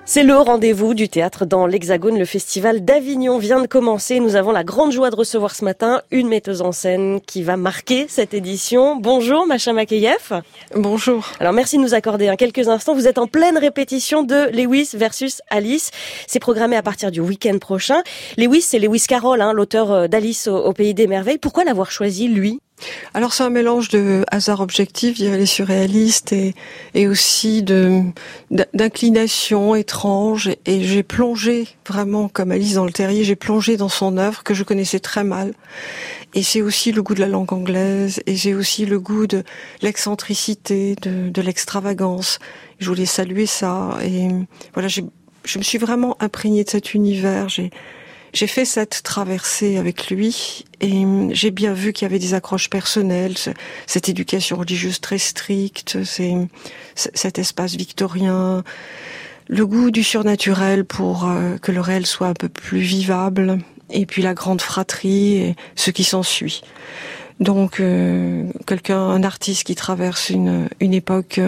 C'est le rendez-vous du théâtre dans l'Hexagone. Le festival d'Avignon vient de commencer. Nous avons la grande joie de recevoir ce matin une metteuse en scène qui va marquer cette édition. Bonjour Masha Makeyef. Bonjour. Alors merci de nous accorder quelques instants. Vous êtes en pleine répétition de Lewis versus Alice. C'est programmé à partir du week-end prochain. Lewis, c'est Lewis Carroll, l'auteur d'Alice au Pays des Merveilles. Pourquoi l'avoir choisi, lui ? Alors c'est un mélange de hasard objectif, il est surréaliste et aussi d'inclination étrange. Et j'ai plongé vraiment comme Alice dans le terrier, j'ai plongé dans son œuvre que je connaissais très mal. Et c'est aussi le goût de la langue anglaise, et j'ai aussi le goût de l'excentricité, de l'extravagance. Je voulais saluer ça. Et voilà, je me suis vraiment imprégnée de cet univers. J'ai fait cette traversée avec lui et j'ai bien vu qu'il y avait des accroches personnelles, cette éducation religieuse très stricte, cet espace victorien, le goût du surnaturel pour que le réel soit un peu plus vivable, et puis la grande fratrie et ce qui s'ensuit. Donc un artiste qui traverse une époque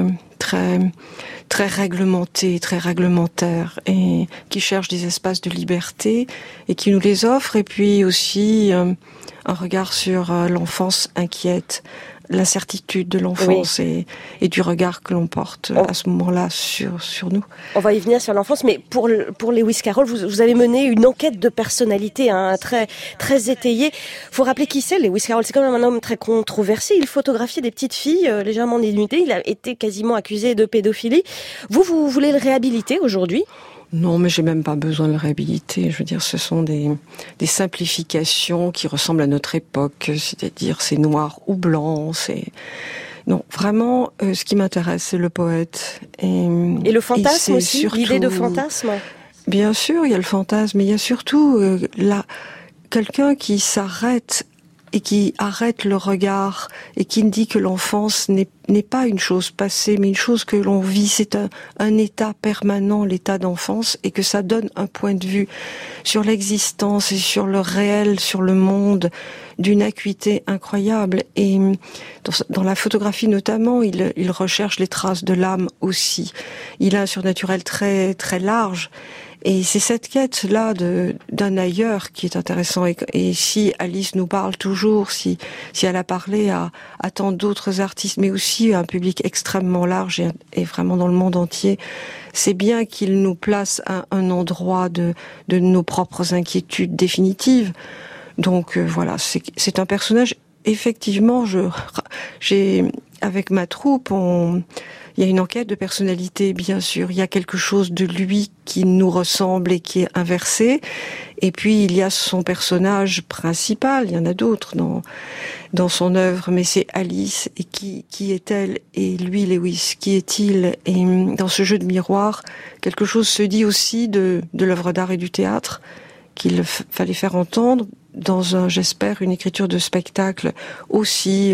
très réglementée, très réglementaire, et qui cherche des espaces de liberté et qui nous les offre, et puis aussi un regard sur l'enfance inquiète, l'incertitude de l'enfance, oui. et du regard que l'on porte à ce moment-là sur nous. On va y venir sur l'enfance, mais pour Lewis Carroll, vous avez mené une enquête de personnalité très étayée. Faut rappeler qui c'est, Lewis Carroll. C'est quand même un homme très controversé. Il photographiait des petites filles légèrement dénudées. Il a été quasiment accusé de pédophilie. Vous voulez le réhabiliter aujourd'hui ? Non, mais j'ai même pas besoin de le réhabiliter. Je veux dire, ce sont des simplifications qui ressemblent à notre époque, c'est-à-dire c'est noir ou blanc, non, vraiment, ce qui m'intéresse, c'est le poète. Et le fantasme aussi, surtout l'idée de fantasme. Bien sûr, il y a le fantasme, mais il y a surtout quelqu'un qui s'arrête et qui arrête le regard et qui dit que l'enfance n'est pas une chose passée, mais une chose que l'on vit. C'est un état permanent, l'état d'enfance, et que ça donne un point de vue sur l'existence et sur le réel, sur le monde, d'une acuité incroyable. Et dans la photographie notamment, il recherche les traces de l'âme aussi. Il a un surnaturel très très large. Et c'est cette quête-là d'un ailleurs qui est intéressant. Et si Alice nous parle toujours, si elle a parlé à tant d'autres artistes, mais aussi à un public extrêmement large et vraiment dans le monde entier, c'est bien qu'il nous place à un endroit de nos propres inquiétudes définitives. Donc voilà, c'est un personnage. Effectivement, avec ma troupe, il y a une enquête de personnalité, bien sûr. Il y a quelque chose de lui qui nous ressemble et qui est inversé. Et puis, il y a son personnage principal. Il y en a d'autres dans son œuvre, mais c'est Alice. Et qui est-elle? Et lui, Lewis, qui est-il? Et dans ce jeu de miroir, quelque chose se dit aussi de l'œuvre d'art et du théâtre qu'il fallait faire entendre dans j'espère, une écriture de spectacle aussi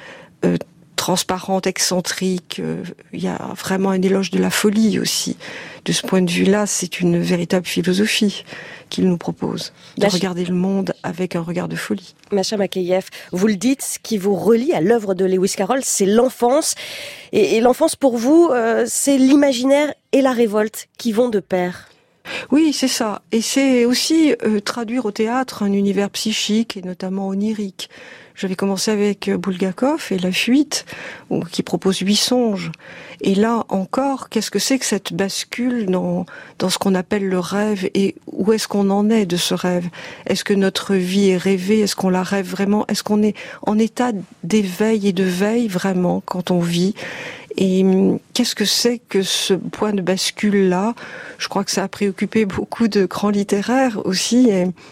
transparente, excentrique. Il y a vraiment un éloge de la folie aussi. De ce point de vue-là, c'est une véritable philosophie qu'il nous propose, de regarder le monde avec un regard de folie. Masha Makeyef, vous le dites, ce qui vous relie à l'œuvre de Lewis Carroll, c'est l'enfance. Et l'enfance, pour vous, c'est l'imaginaire et la révolte qui vont de pair. Oui, c'est ça. Et c'est aussi traduire au théâtre un univers psychique et notamment onirique. J'avais commencé avec Bulgakov et La Fuite, qui propose 8 songes. Et là encore, qu'est-ce que c'est que cette bascule dans ce qu'on appelle le rêve, et où est-ce qu'on en est de ce rêve? Est-ce que notre vie est rêvée? Est-ce qu'on la rêve vraiment? Est-ce qu'on est en état d'éveil et de veille vraiment quand on vit? Et qu'est-ce que c'est que ce point de bascule-là? Je crois que ça a préoccupé beaucoup de grands littéraires aussi.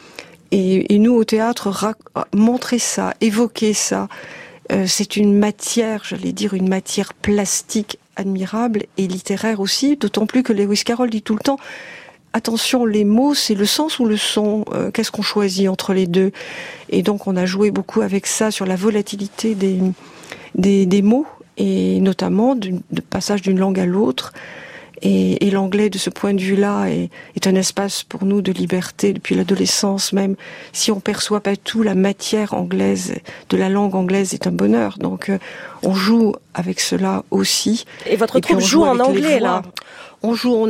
Et nous, au théâtre, montrer ça, évoquer ça, c'est une matière, j'allais dire, une matière plastique admirable et littéraire aussi, d'autant plus que Lewis Carroll dit tout le temps, attention, les mots, c'est le sens ou le son, qu'est-ce qu'on choisit entre les deux? Et donc, on a joué beaucoup avec ça, sur la volatilité des mots, et notamment de passage d'une langue à l'autre. Et l'anglais, de ce point de vue-là, est un espace pour nous de liberté depuis l'adolescence même. Si on perçoit pas tout, la matière anglaise, de la langue anglaise est un bonheur. Donc, on joue avec cela aussi. Et votre troupe joue en anglais, là? on joue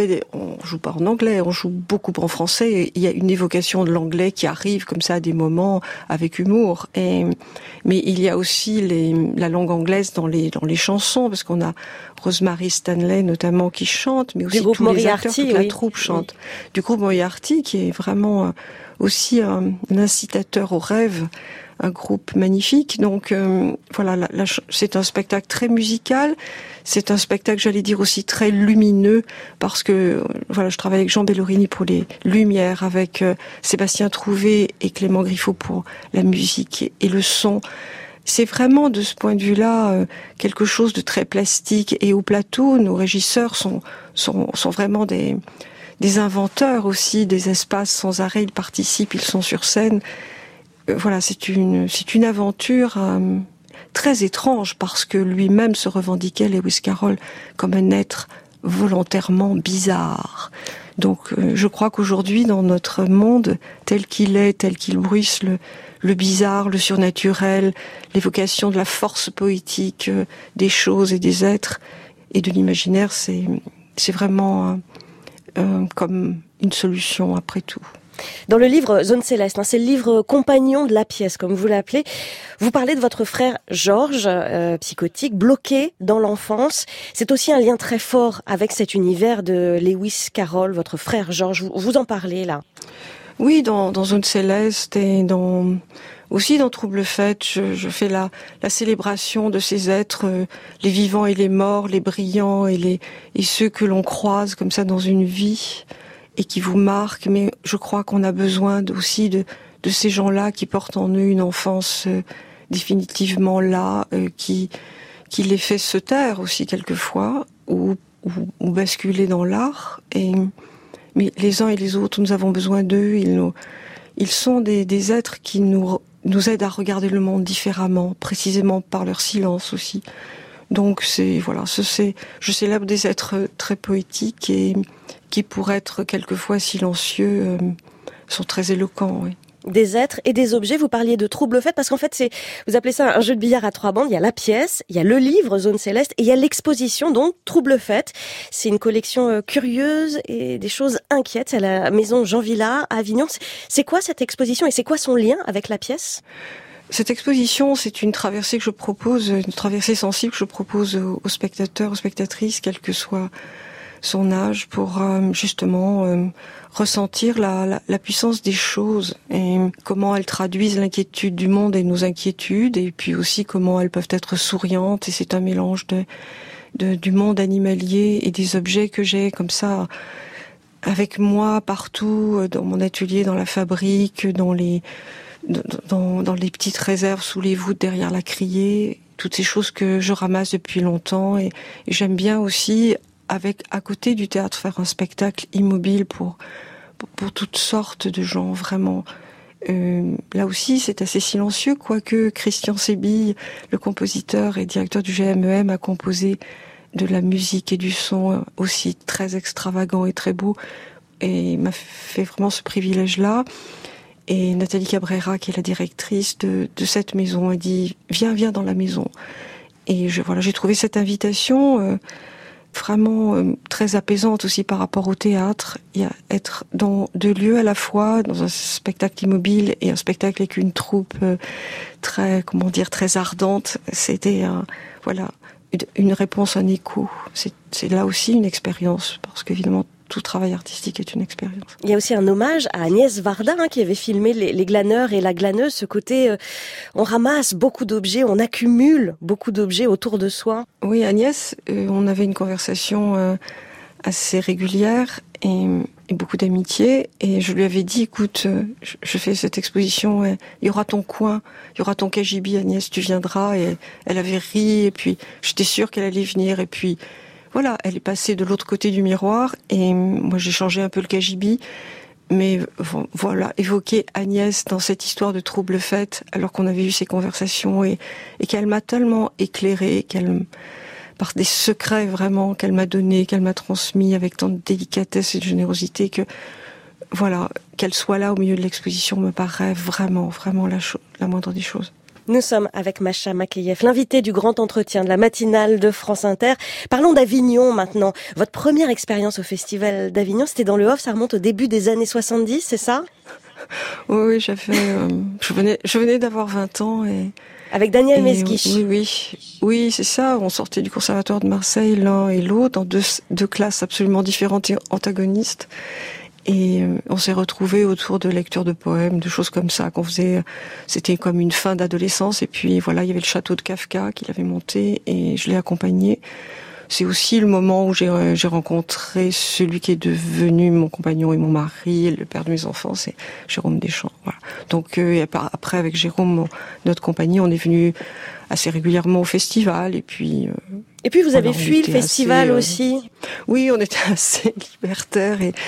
pas en anglais, on joue beaucoup en français. Et il y a une évocation de l'anglais qui arrive comme ça à des moments avec humour. Mais il y a aussi la langue anglaise dans les chansons, parce qu'on a Rosemary Stanley notamment qui chante, mais aussi tous les acteurs, toute la troupe chante. Du groupe Moriarty, qui est vraiment aussi un incitateur au rêve, un groupe magnifique. Donc voilà, c'est un spectacle très musical. C'est un spectacle, j'allais dire, aussi très lumineux, parce que voilà, je travaille avec Jean Bellorini pour les lumières, avec Sébastien Trouvé et Clément Griffo pour la musique et le son. C'est vraiment, de ce point de vue-là, quelque chose de très plastique. Et au plateau, nos régisseurs sont vraiment des inventeurs aussi des espaces sans arrêt. Ils participent, ils sont sur scène. Voilà, c'est une aventure très étrange, parce que lui-même se revendiquait, Lewis Carroll, comme un être volontairement bizarre. Donc je crois qu'aujourd'hui, dans notre monde tel qu'il bruisse le bizarre, le surnaturel, l'évocation de la force poétique des choses et des êtres et de l'imaginaire, c'est vraiment comme une solution après tout. Dans le livre Zone Céleste, c'est le livre compagnon de la pièce, comme vous l'appelez, vous parlez de votre frère Georges, psychotique, bloqué dans l'enfance. C'est aussi un lien très fort avec cet univers de Lewis Carroll, votre frère Georges. Vous en parlez là. Oui, dans Zone Céleste et aussi dans Trouble Fête, je fais la célébration de ces êtres, les vivants et les morts, les brillants et ceux que l'on croise comme ça dans une vie et qui vous marquent. Mais je crois qu'on a besoin aussi de ces gens-là qui portent en eux une enfance définitivement là, qui les fait se taire aussi quelquefois ou basculer dans l'art. Mais les uns et les autres, nous avons besoin d'eux. Ils sont des êtres qui nous aident à regarder le monde différemment, précisément par leur silence aussi. Donc je célèbre des êtres très poétiques et qui, pour être quelquefois silencieux, sont très éloquents. Oui. Des êtres et des objets. Vous parliez de Trouble Fête, parce qu'en fait, vous appelez ça un jeu de billard à 3 bandes. Il y a la pièce, il y a le livre Zone Céleste et il y a l'exposition, donc Trouble Fête. C'est une collection curieuse et des choses inquiètes. C'est à la maison Jean Vilar à Avignon. C'est quoi cette exposition et c'est quoi son lien avec la pièce ? Cette exposition, c'est une traversée que je propose, une traversée sensible que je propose aux spectateurs, aux spectatrices, quel que soit son âge, pour justement ressentir la puissance des choses et comment elles traduisent l'inquiétude du monde et nos inquiétudes, et puis aussi comment elles peuvent être souriantes. Et c'est un mélange du monde animalier et des objets que j'ai comme ça avec moi partout, dans mon atelier, dans la fabrique, dans les petites réserves sous les voûtes derrière la criée, toutes ces choses que je ramasse depuis longtemps. Et j'aime bien aussi, à côté du théâtre, faire un spectacle immobile pour toutes sortes de gens, vraiment. Là aussi, c'est assez silencieux, quoique Christian Sébille, le compositeur et directeur du GMEM, a composé de la musique et du son aussi très extravagant et très beau, et m'a fait vraiment ce privilège-là. Et Nathalie Cabrera, qui est la directrice de cette maison, a dit « Viens dans la maison ». Et j'ai trouvé cette invitation vraiment très apaisante aussi par rapport au théâtre. Il y a être dans 2 lieux à la fois, dans un spectacle immobile et un spectacle avec une troupe très ardente. C'était une réponse, un écho. C'est là aussi une expérience, parce qu'évidemment tout travail artistique est une expérience. Il y a aussi un hommage à Agnès Varda, qui avait filmé les glaneurs et la glaneuse, ce côté on ramasse beaucoup d'objets, on accumule beaucoup d'objets autour de soi. Oui, Agnès, on avait une conversation assez régulière et beaucoup d'amitié, et je lui avais dit, écoute, je fais cette exposition, il y aura ton coin, il y aura ton cagibi, Agnès, tu viendras. Et elle avait ri, et puis j'étais sûre qu'elle allait venir, et puis voilà, elle est passée de l'autre côté du miroir, et moi j'ai changé un peu le cagibi, mais voilà, évoquer Agnès dans cette histoire de Trouble Fête, alors qu'on avait eu ces conversations, et qu'elle m'a tellement éclairée, par des secrets vraiment qu'elle m'a donnés, qu'elle m'a transmis avec tant de délicatesse et de générosité, que voilà, qu'elle soit là au milieu de l'exposition me paraît vraiment, vraiment la moindre des choses. Nous sommes avec Masha Makeyef, l'invitée du grand entretien de la matinale de France Inter. Parlons d'Avignon maintenant. Votre première expérience au Festival d'Avignon, c'était dans le Off, ça remonte au début des années 70, c'est ça ? Oui, je venais d'avoir 20 ans et... Avec Daniel Mesguich. Oui, c'est ça. On sortait du conservatoire de Marseille l'un et l'autre, dans deux classes absolument différentes et antagonistes. Et on s'est retrouvés autour de lectures de poèmes, de choses comme ça qu'on faisait. C'était comme une fin d'adolescence. Et puis voilà, il y avait le château de Kafka qu'il avait monté et je l'ai accompagné. C'est aussi le moment où j'ai rencontré celui qui est devenu mon compagnon et mon mari, le père de mes enfants, c'est Jérôme Deschamps. Voilà. Donc après, avec Jérôme, notre compagnie, on est venu assez régulièrement au festival. Et puis vous avez fui le festival aussi. Oui, on était assez libertaires et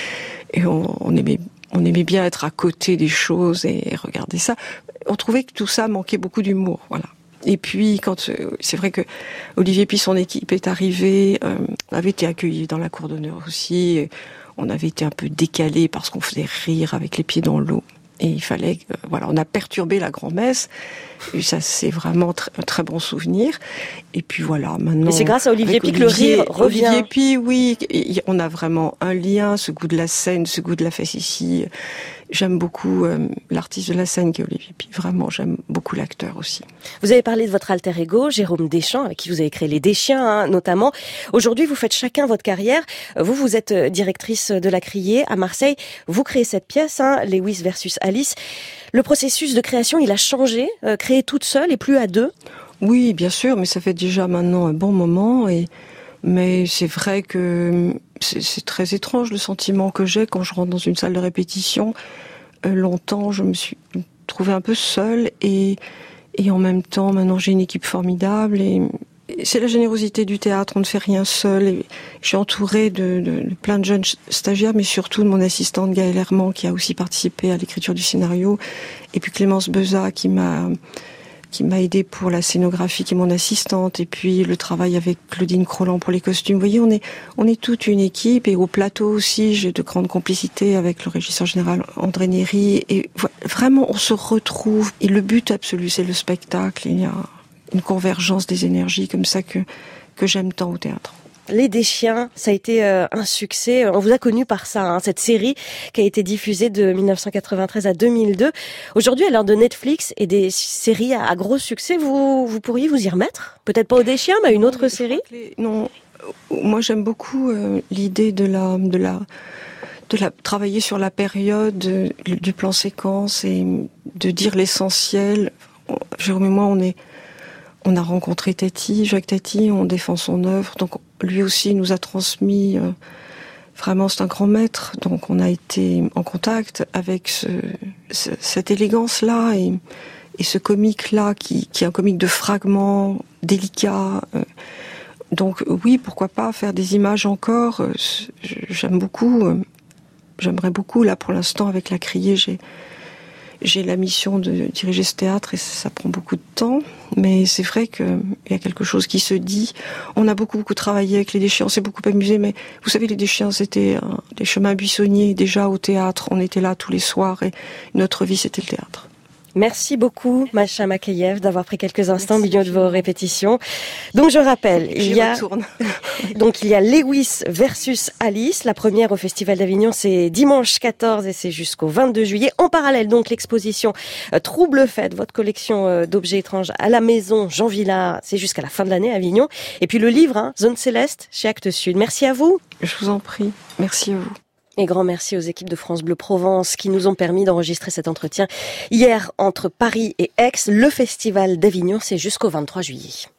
on aimait bien être à côté des choses et regarder ça. On trouvait que tout ça manquait beaucoup d'humour, voilà. Et puis, c'est vrai que Olivier puis son équipe est arrivé, on avait été accueillis dans la cour d'honneur aussi, et on avait été un peu décalés parce qu'on faisait rire avec les pieds dans l'eau. Et il fallait, on a perturbé la grand-messe. Et ça, c'est vraiment un très bon souvenir. Et puis voilà, maintenant. Et c'est grâce à Olivier Py que le rire revient. Olivier Py, oui, on a vraiment un lien, ce goût de la scène, ce goût de la facétie. J'aime beaucoup l'artiste de la scène qui est Olivier Py. Vraiment, j'aime beaucoup l'acteur aussi. Vous avez parlé de votre alter ego, Jérôme Deschamps, avec qui vous avez créé les Deschiens, notamment. Aujourd'hui, vous faites chacun votre carrière. Vous êtes directrice de la Criée à Marseille. Vous créez cette pièce, Lewis versus Alice. Le processus de création, il a changé, créé toute seule et plus à deux. Oui, bien sûr, mais ça fait déjà maintenant un bon moment. Mais c'est vrai que c'est très étrange le sentiment que j'ai quand je rentre dans une salle de répétition. Longtemps, je me suis trouvée un peu seule et en même temps, maintenant j'ai une équipe formidable et c'est la générosité du théâtre, on ne fait rien seul. Et je suis entourée de plein de jeunes stagiaires, mais surtout de mon assistante Gaëlle Herman qui a aussi participé à l'écriture du scénario, et puis Clémence Beza qui m'a aidée pour la scénographie, qui est mon assistante, et puis le travail avec Claudine Crolland pour les costumes. Vous voyez, on est toute une équipe, et au plateau aussi, j'ai de grandes complicités avec le régisseur général André Néry, et vraiment, on se retrouve, et le but absolu, c'est le spectacle. Il y a une convergence des énergies comme ça que j'aime tant au théâtre. Les Deschiens, ça a été un succès. On vous a connu par ça, cette série qui a été diffusée de 1993 à 2002. Aujourd'hui, à l'heure de Netflix et des séries à gros succès, vous pourriez vous y remettre ? Peut-être pas aux Deschiens, mais à une autre série ? Non, moi j'aime beaucoup l'idée de travailler sur la période du plan séquence et de dire l'essentiel. Jérôme et moi, on a rencontré Tati, Jacques Tati, on défend son œuvre, donc lui aussi nous a transmis, vraiment c'est un grand maître, donc on a été en contact avec cette élégance-là et ce comique-là qui est un comique de fragments, délicat. Donc oui, pourquoi pas faire des images encore, j'aime beaucoup, j'aimerais beaucoup, là pour l'instant avec la Criée, j'ai la mission de diriger ce théâtre et ça prend beaucoup de temps, mais c'est vrai qu'il y a quelque chose qui se dit. On a beaucoup travaillé avec les Deschiens, on s'est beaucoup amusé, mais vous savez, les Deschiens, c'était des chemins buissonniers déjà au théâtre. On était là tous les soirs et notre vie, c'était le théâtre. Merci beaucoup, Masha Makeyef, d'avoir pris quelques instants au milieu de vos répétitions. Donc, je rappelle, il y a Lewis versus Alice. La première au Festival d'Avignon, c'est dimanche 14 et c'est jusqu'au 22 juillet. En parallèle, donc, l'exposition Trouble Fête, votre collection d'objets étranges à la maison Jean Vilar, c'est jusqu'à la fin de l'année à Avignon. Et puis le livre, Zone Céleste, chez Actes Sud. Merci à vous. Je vous en prie. Merci à vous. Et grand merci aux équipes de France Bleu Provence qui nous ont permis d'enregistrer cet entretien hier entre Paris et Aix. Le Festival d'Avignon, c'est jusqu'au 23 juillet.